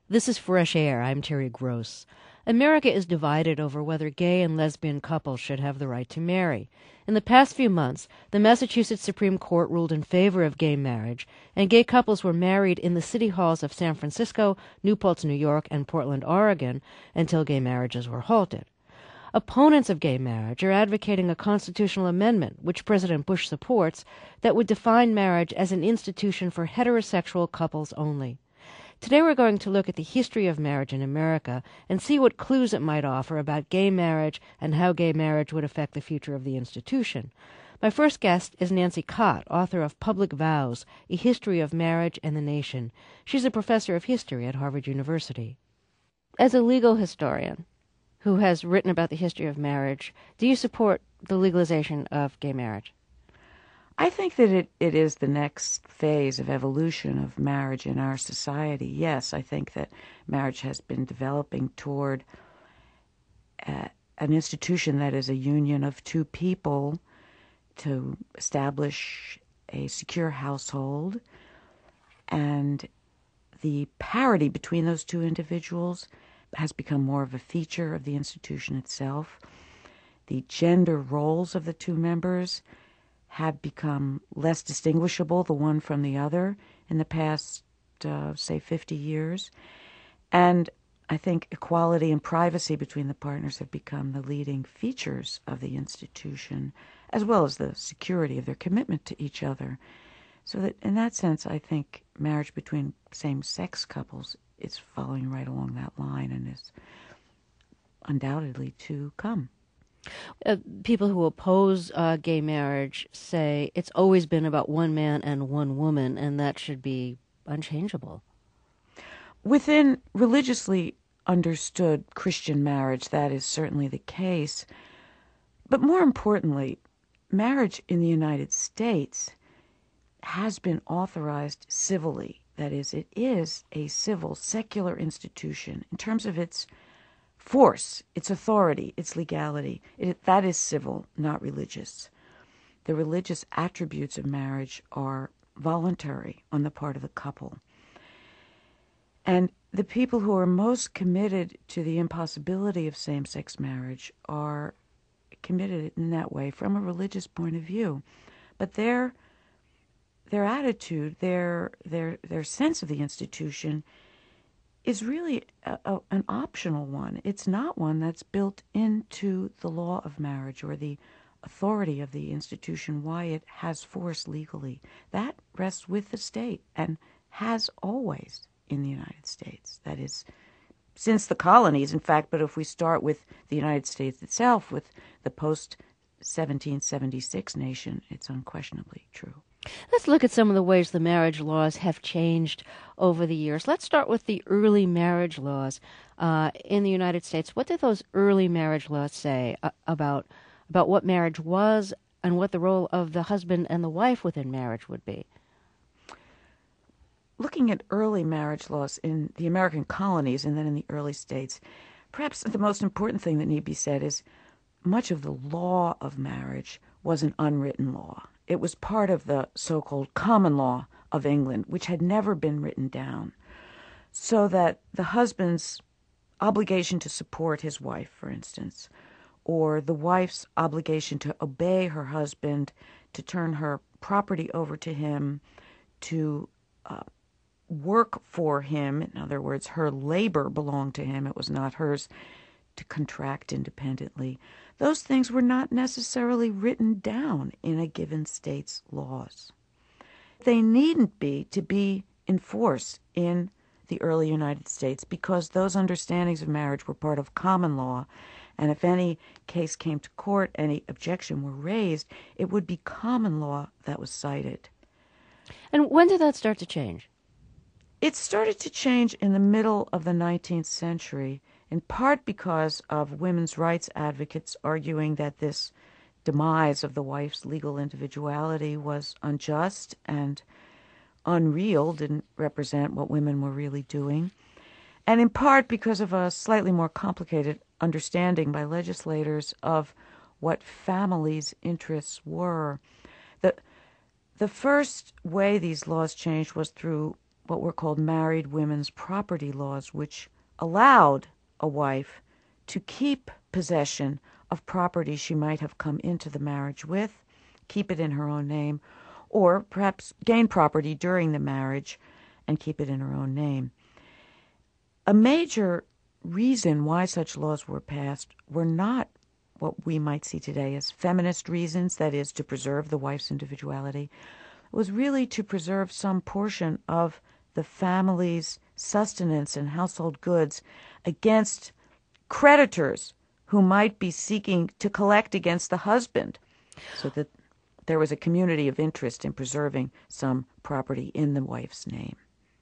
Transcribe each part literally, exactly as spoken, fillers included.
This is Fresh Air. I'm Terry Gross. America is divided over whether gay and lesbian couples should have the right to marry. In the past few months, the Massachusetts Supreme Court ruled in favor of gay marriage, and gay couples were married in the city halls of San Francisco, New Paltz, New York, and Portland, Oregon, until gay marriages were halted. Opponents of gay marriage are advocating a constitutional amendment, which President Bush supports, that would define marriage as an institution for heterosexual couples only. Today we're going to look at the history of marriage in America and see what clues it might offer about gay marriage and how gay marriage would affect the future of the institution. My first guest is Nancy Cott, author of Public Vows, A History of Marriage and the Nation. She's a professor of history at Harvard University. As a legal historian who has written about the history of marriage, do you support the legalization of gay marriage? I think that it, it is the next phase of evolution of marriage in our society. Yes, I think that marriage has been developing toward uh, an institution that is a union of two people to establish a secure household, and the parity between those two individuals has become more of a feature of the institution itself. The gender roles of the two members have become less distinguishable, the one from the other, in the past, uh, say, fifty years. And I think equality and privacy between the partners have become the leading features of the institution, as well as the security of their commitment to each other. So that in that sense, I think marriage between same-sex couples is following right along that line and is undoubtedly to come. Uh, people who oppose uh, gay marriage say it's always been about one man and one woman, and that should be unchangeable. Within religiously understood Christian marriage, that is certainly the case. But more importantly, marriage in the United States has been authorized civilly. That is, it is a civil, secular institution in terms of its force, its authority, its legality. It, that is civil, not religious. The religious attributes of marriage are voluntary on the part of the couple. And the people who are most committed to the impossibility of same-sex marriage are committed in that way from a religious point of view. But their their attitude, their their their sense of the institution is really a, a, an optional one. It's not one that's built into the law of marriage or the authority of the institution, why it has force legally. That rests with the state and has always in the United States. That is, since the colonies, in fact, but if we start with the United States itself, with the post-seventeen seventy-six nation, it's unquestionably true. Let's look at some of the ways the marriage laws have changed over the years. Let's start with the early marriage laws uh, in the United States. What did those early marriage laws say uh, about about what marriage was and what the role of the husband and the wife within marriage would be? Looking at early marriage laws in the American colonies and then in the early states, perhaps the most important thing that need be said is much of the law of marriage was an unwritten law. It was part of the so-called common law of England, which had never been written down, so that the husband's obligation to support his wife, for instance, or the wife's obligation to obey her husband, to turn her property over to him, to uh, work for him, in other words, her labor belonged to him, it was not hers to contract independently. Those things were not necessarily written down in a given state's laws. They needn't be to be enforced in the early United States because those understandings of marriage were part of common law, and if any case came to court, any objection were raised, it would be common law that was cited. And when did that start to change? It started to change in the middle of the nineteenth century, in part because of women's rights advocates arguing that this demise of the wife's legal individuality was unjust and unreal, didn't represent what women were really doing, and in part because of a slightly more complicated understanding by legislators of what families' interests were. The, the first way these laws changed was through what were called married women's property laws, which allowed a wife to keep possession of property she might have come into the marriage with, keep it in her own name, or perhaps gain property during the marriage and keep it in her own name. A major reason why such laws were passed were not what we might see today as feminist reasons, that is, to preserve the wife's individuality. It was really to preserve some portion of the family's sustenance and household goods against creditors who might be seeking to collect against the husband, so that there was a community of interest in preserving some property in the wife's name.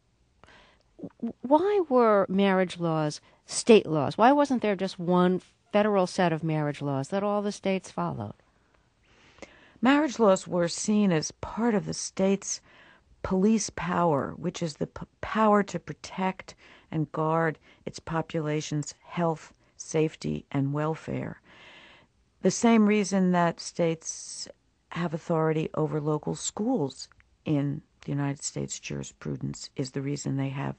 Why were marriage laws state laws? Why wasn't there just one federal set of marriage laws that all the states followed? Marriage laws were seen as part of the state's police power, which is the p- power to protect and guard its population's health, safety, and welfare. The same reason that states have authority over local schools in the United States jurisprudence is the reason they have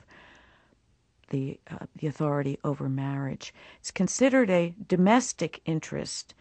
the uh, the authority over marriage. It's considered a domestic interest,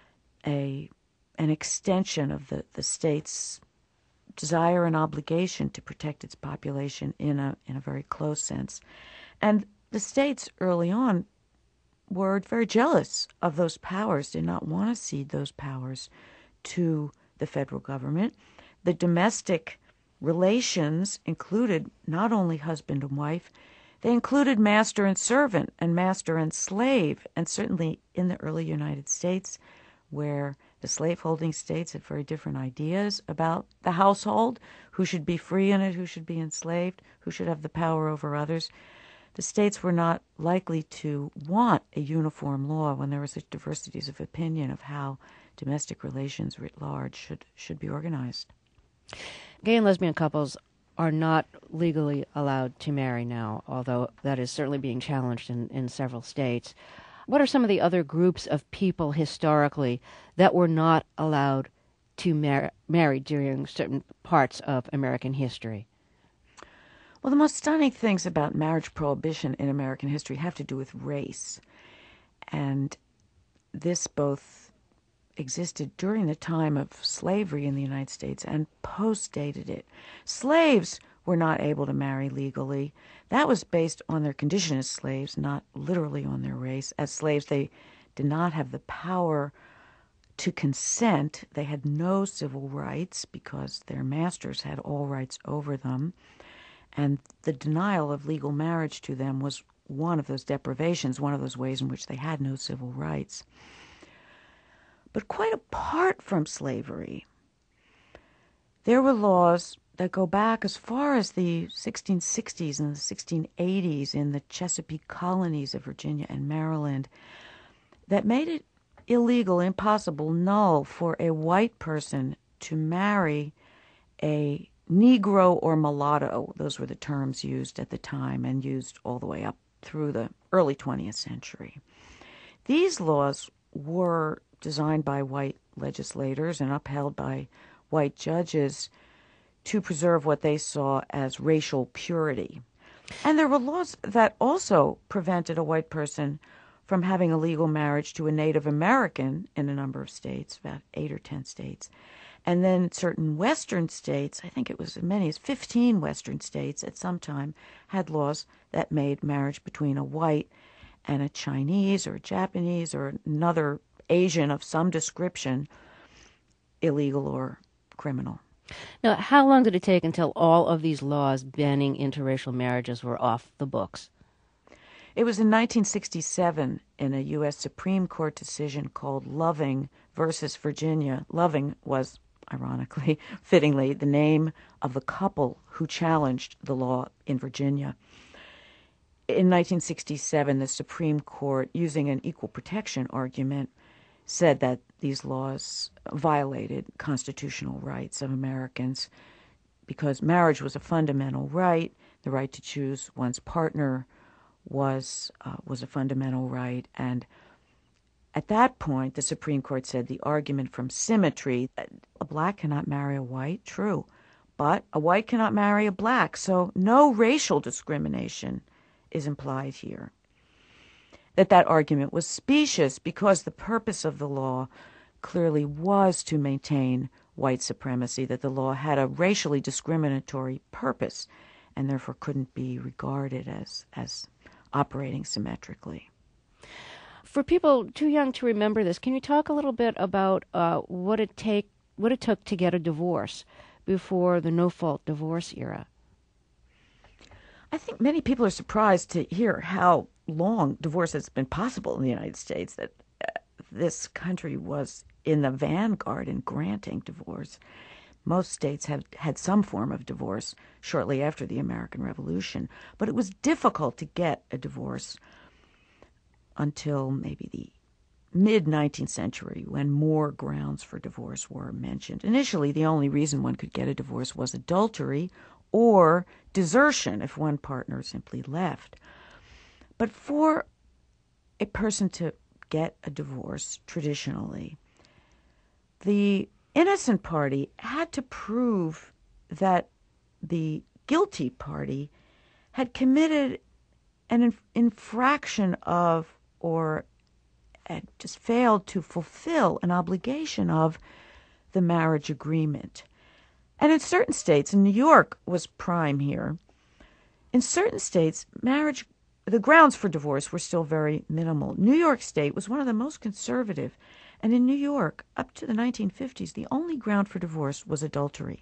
a an extension of the, the state's desire and obligation to protect its population in a in a very close sense. And the states early on were very jealous of those powers, did not want to cede those powers to the federal government. The domestic relations included not only husband and wife, they included master and servant and master and slave. And certainly in the early United States, where the slaveholding states had very different ideas about the household, who should be free in it, who should be enslaved, who should have the power over others, the states were not likely to want a uniform law when there were such diversities of opinion of how domestic relations writ large should should be organized. Gay and lesbian couples are not legally allowed to marry now, although that is certainly being challenged in, in several states. What are some of the other groups of people historically that were not allowed to mar- marry during certain parts of American history? Well, the most stunning things about marriage prohibition in American history have to do with race. And this both existed during the time of slavery in the United States and post-dated it. Slaves were not able to marry legally. That was based on their condition as slaves, not literally on their race. As slaves, they did not have the power to consent. They had no civil rights because their masters had all rights over them. And the denial of legal marriage to them was one of those deprivations, one of those ways in which they had no civil rights. But quite apart from slavery, there were laws that go back as far as the sixteen sixties and the sixteen eighties in the Chesapeake colonies of Virginia and Maryland that made it illegal, impossible, null for a white person to marry a Negro or mulatto. Those were the terms used at the time and used all the way up through the early twentieth century. These laws were designed by white legislators and upheld by white judges to preserve what they saw as racial purity. And there were laws that also prevented a white person from having a legal marriage to a Native American in a number of states, about eight or ten states. And then certain Western states, I think it was as many as fifteen Western states at some time, had laws that made marriage between a white and a Chinese or a Japanese or another Asian of some description illegal or criminal. Now, how long did it take until all of these laws banning interracial marriages were off the books? It was in nineteen sixty-seven in a U S Supreme Court decision called Loving versus Virginia. Loving was, ironically, fittingly, the name of the couple who challenged the law in Virginia. In nineteen sixty-seven, the Supreme Court, using an equal protection argument, said that these laws violated constitutional rights of Americans because marriage was a fundamental right. The right to choose one's partner was uh, was a fundamental right. And at that point, the Supreme Court said the argument from symmetry, a black cannot marry a white, true, but a white cannot marry a black, so no racial discrimination is implied here. That that argument was specious because the purpose of the law clearly was to maintain white supremacy, that the law had a racially discriminatory purpose and therefore couldn't be regarded as, as operating symmetrically. For people too young to remember this, can you talk a little bit about uh, what it take what it took to get a divorce before the no-fault divorce era? I think many people are surprised to hear how long divorce has been possible in the United States, that uh, this country was in the vanguard in granting divorce. Most states have had some form of divorce shortly after the American Revolution, but it was difficult to get a divorce until maybe the mid-nineteenth century, when more grounds for divorce were mentioned. Initially, the only reason one could get a divorce was adultery or desertion if one partner simply left. But for a person to get a divorce, traditionally, the innocent party had to prove that the guilty party had committed an inf- infraction of or had just failed to fulfill an obligation of the marriage agreement. And in certain states, and New York was prime here, in certain states, marriage, the grounds for divorce were still very minimal. New York State was one of the most conservative, and in New York, up to the nineteen fifties, the only ground for divorce was adultery.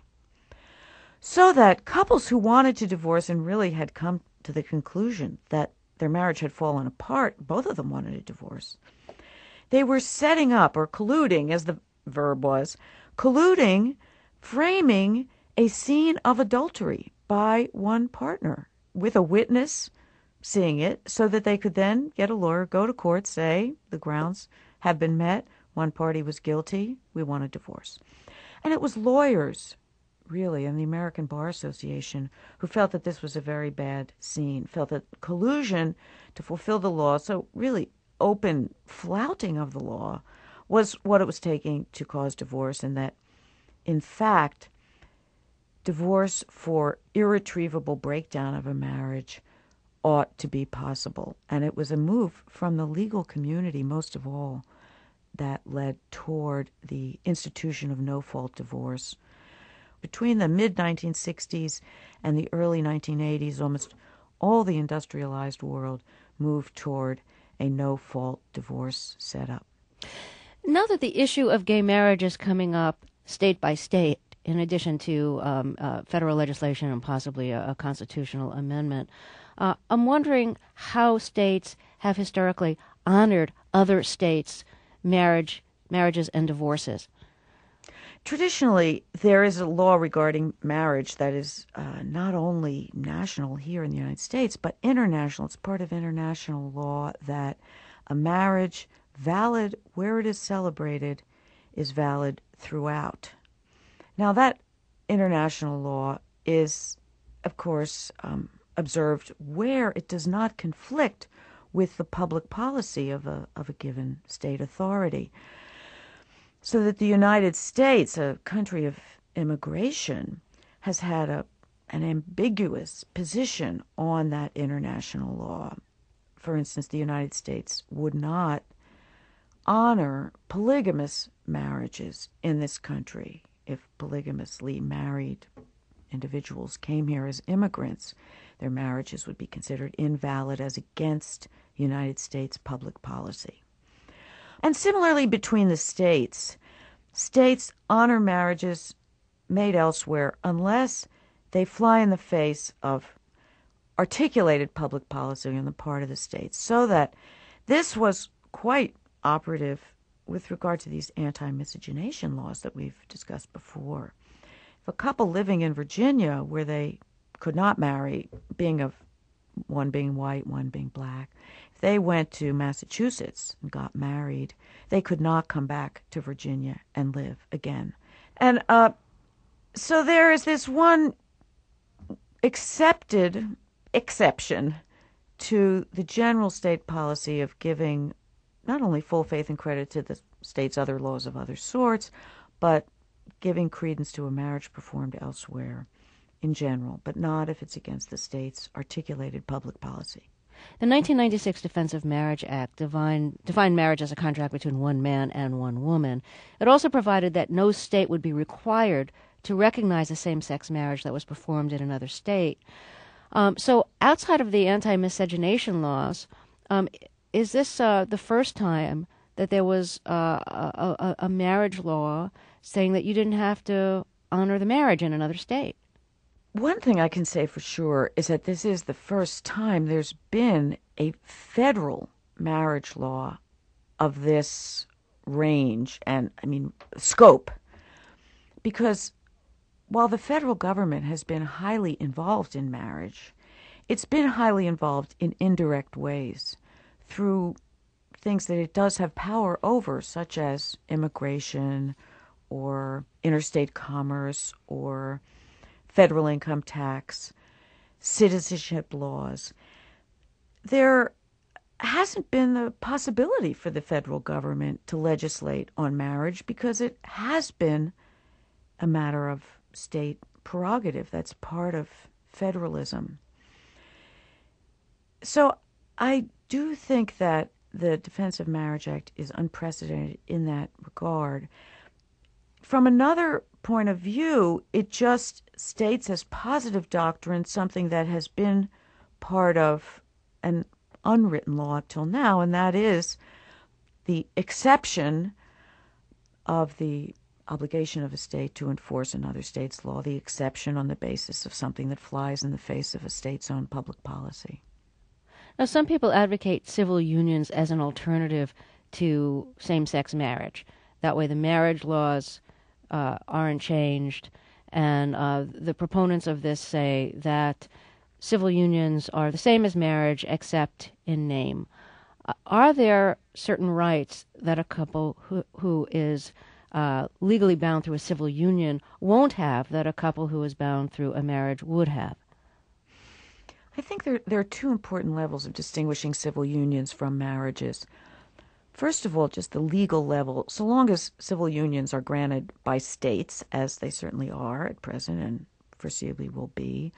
So that couples who wanted to divorce and really had come to the conclusion that their marriage had fallen apart, both of them wanted a divorce. They were setting up, or colluding, as the verb was, colluding, framing a scene of adultery by one partner with a witness seeing it, so that they could then get a lawyer, go to court, say the grounds have been met, one party was guilty, we want a divorce. And it was lawyers, really, and the American Bar Association, who felt that this was a very bad scene, felt that collusion to fulfill the law, so really open flouting of the law, was what it was taking to cause divorce, and that, in fact, divorce for irretrievable breakdown of a marriage ought to be possible. And it was a move from the legal community, most of all, that led toward the institution of no-fault divorce. Between the mid nineteen sixties and the early nineteen eighties, almost all the industrialized world moved toward a no-fault divorce setup. Now that the issue of gay marriage is coming up state by state, in addition to um, uh, federal legislation and possibly a, a constitutional amendment, uh, I'm wondering how states have historically honored other states' marriage, marriages and divorces. Traditionally, there is a law regarding marriage that is uh, not only national here in the United States, but international. It's part of international law that a marriage valid where it is celebrated is valid throughout. Now, that international law is, of course, um, observed where it does not conflict with the public policy of a of a given state authority. So that the United States, a country of immigration, has had a an ambiguous position on that international law. For instance, the United States would not honor polygamous marriages in this country. If polygamously married individuals came here as immigrants, their marriages would be considered invalid as against United States public policy. And similarly between the states, states honor marriages made elsewhere unless they fly in the face of articulated public policy on the part of the states, so that this was quite operative with regard to these anti-miscegenation laws that we've discussed before. If a couple living in Virginia, where they could not marry, being of one being white, one being black, if they went to Massachusetts and got married, they could not come back to Virginia and live again. And uh, so there is this one accepted exception to the general state policy of giving not only full faith and credit to the state's other laws of other sorts, but giving credence to a marriage performed elsewhere in general, but not if it's against the state's articulated public policy. The nineteen ninety-six Defense of Marriage Act defined, defined marriage as a contract between one man and one woman. It also provided that no state would be required to recognize a same-sex marriage that was performed in another state. Um, so outside of the anti-miscegenation laws, um, is this uh, the first time that there was uh, a, a, a marriage law saying that you didn't have to honor the marriage in another state? One thing I can say for sure is that this is the first time there's been a federal marriage law of this range and, I mean, scope. Because while the federal government has been highly involved in marriage, it's been highly involved in indirect ways through things that it does have power over, such as immigration or interstate commerce or federal income tax, citizenship laws. There hasn't been the possibility for the federal government to legislate on marriage because it has been a matter of state prerogative. That's part of federalism. So I do think that the Defense of Marriage Act is unprecedented in that regard. From another point of view, it just states as positive doctrine something that has been part of an unwritten law till now, and that is the exception of the obligation of a state to enforce another state's law, the exception on the basis of something that flies in the face of a state's own public policy. Now, some people advocate civil unions as an alternative to same-sex marriage. That way the marriage laws uh, aren't changed, and uh, the proponents of this say that civil unions are the same as marriage except in name. Uh, are there certain rights that a couple who, who is uh, legally bound through a civil union won't have that a couple who is bound through a marriage would have? I think there, there are two important levels of distinguishing civil unions from marriages. First of all, just the legal level. So long as civil unions are granted by states, as they certainly are at present and foreseeably will be,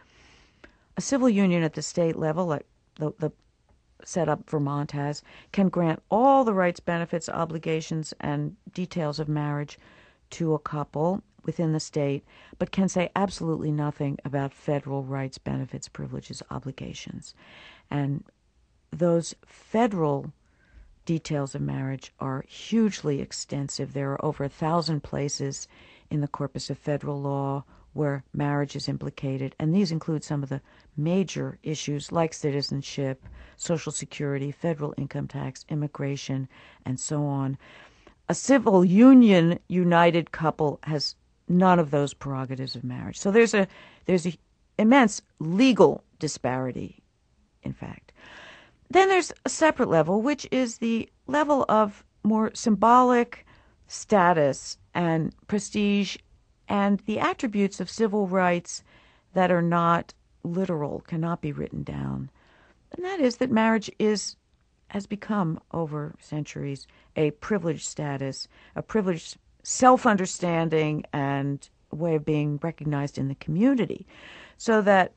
a civil union at the state level, like the, the setup Vermont has, can grant all the rights, benefits, obligations, and details of marriage to a couple within the state, but can say absolutely nothing about federal rights, benefits, privileges, obligations. And those federal details of marriage are hugely extensive. There are over a thousand places in the corpus of federal law where marriage is implicated, and these include some of the major issues like citizenship, Social Security, federal income tax, immigration, and so on. A civil union united couple has none of those prerogatives of marriage. So there's a there's a immense legal disparity, in fact. Then there's a separate level, which is the level of more symbolic status and prestige and the attributes of civil rights that are not literal, cannot be written down. And that is that marriage is has become, over centuries, a privileged status, a privileged self-understanding and a way of being recognized in the community, so that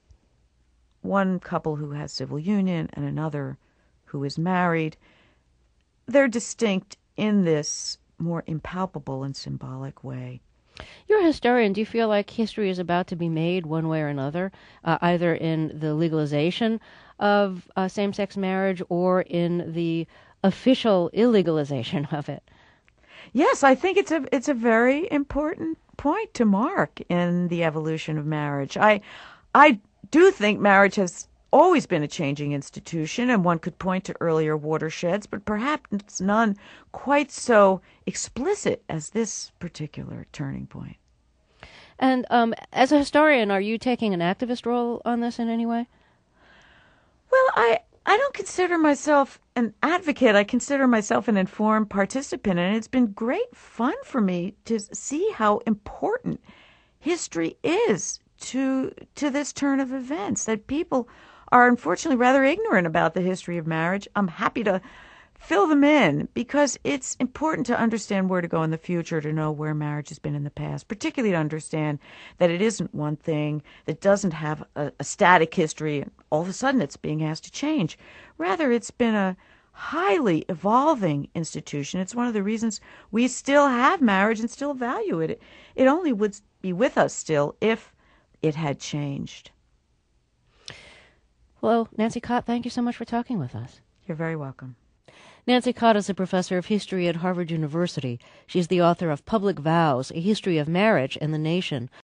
one couple who has civil union and another who is married, they're distinct in this more impalpable and symbolic way. You're a historian. Do you feel like history is about to be made one way or another, uh, either in the legalization of uh, same-sex marriage or in the official illegalization of it? Yes, I think it's a it's a very important point to mark in the evolution of marriage. I I do think marriage has always been a changing institution, and one could point to earlier watersheds, but perhaps none quite so explicit as this particular turning point. And um, as a historian, are you taking an activist role on this in any way? Well, I, I don't consider myself an advocate. I consider myself an informed participant, and it's been great fun for me to see how important history is to to this turn of events, that people are unfortunately rather ignorant about the history of marriage. I'm happy to fill them in, because it's important to understand where to go in the future, to know where marriage has been in the past, particularly to understand that it isn't one thing, that doesn't have a, a static history, and all of a sudden it's being asked to change. Rather, it's been a highly evolving institution. It's one of the reasons we still have marriage and still value it. It, it only would be with us still if it had changed. Well, Nancy Cott, thank you so much for talking with us. You're very welcome. Nancy Cott is a professor of history at Harvard University. She's the author of Public Vows, A History of Marriage and the Nation,